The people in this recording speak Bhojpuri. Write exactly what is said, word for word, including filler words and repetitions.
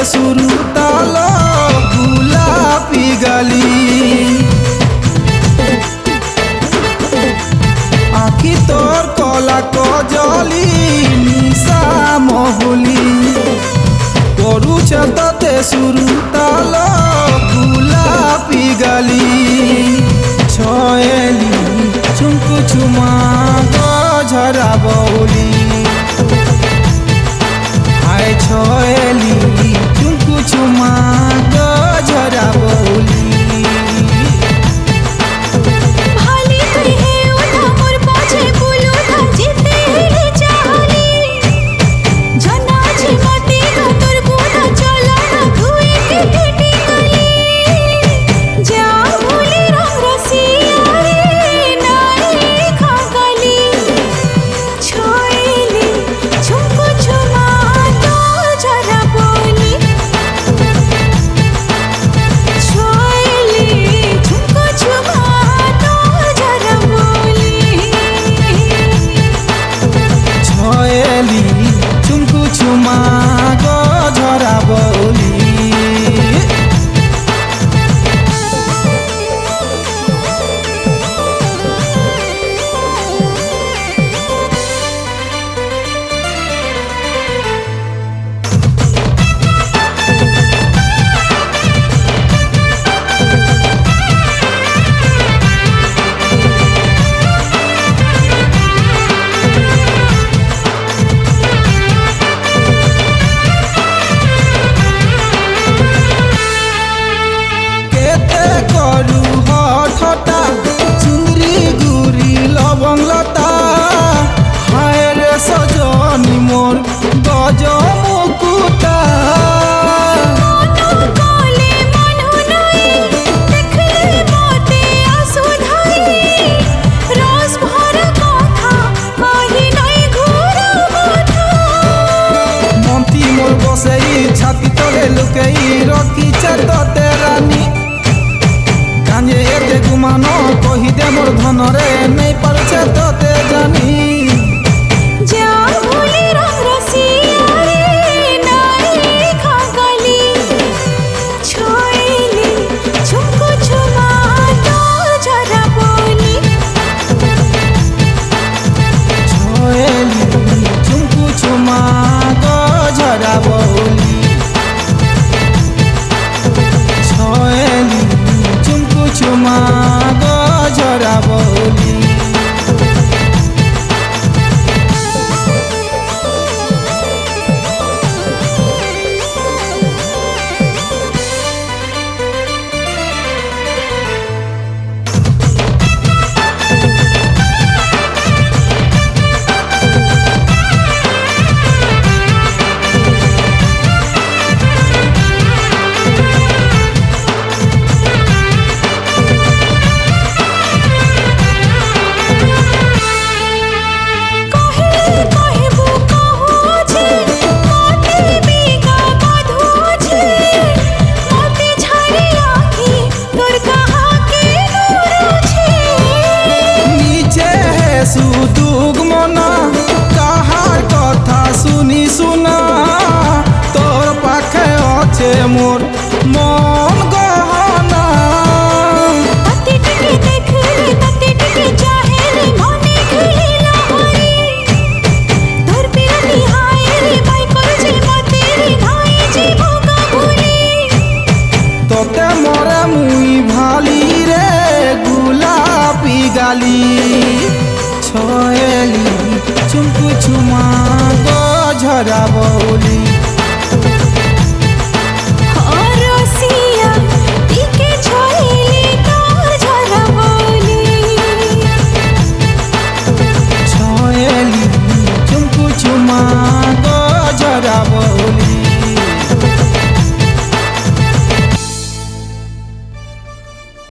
शुरू ताल गुलापी गाली आखि तोर कला कजली निशा महुली करुछ तते शुरू ताल गुलापी गाली छयली चुमकु चुमा गझरा बौली आय छयली चुमकु चुमा गझरा बौली छाती तले लुकई रखी ते रानी कांजे एते गुमानो कही दे मोर धन रे नहीं पारछे ते जानी जा भूली रंग रसिया रे नाई खागली छोइली छुमको छुमा तो जरा बोली छोइली छुमको छुमा तो जरा बोली चुमा गझरा बौली सुदुग मना कहार कथा सुनी सुना तोर पाखे अच्छे मोर मन गहना तते टिके देख रे तते टिके चाहे रे मने खिला होई तोर पिरती हाय रे भाई कर जे मते रे धाई जी भोगा भूली तोते मोरे मुई भाली रे गुलापी गाली छयली चुमकु चुमा गझरा बौली।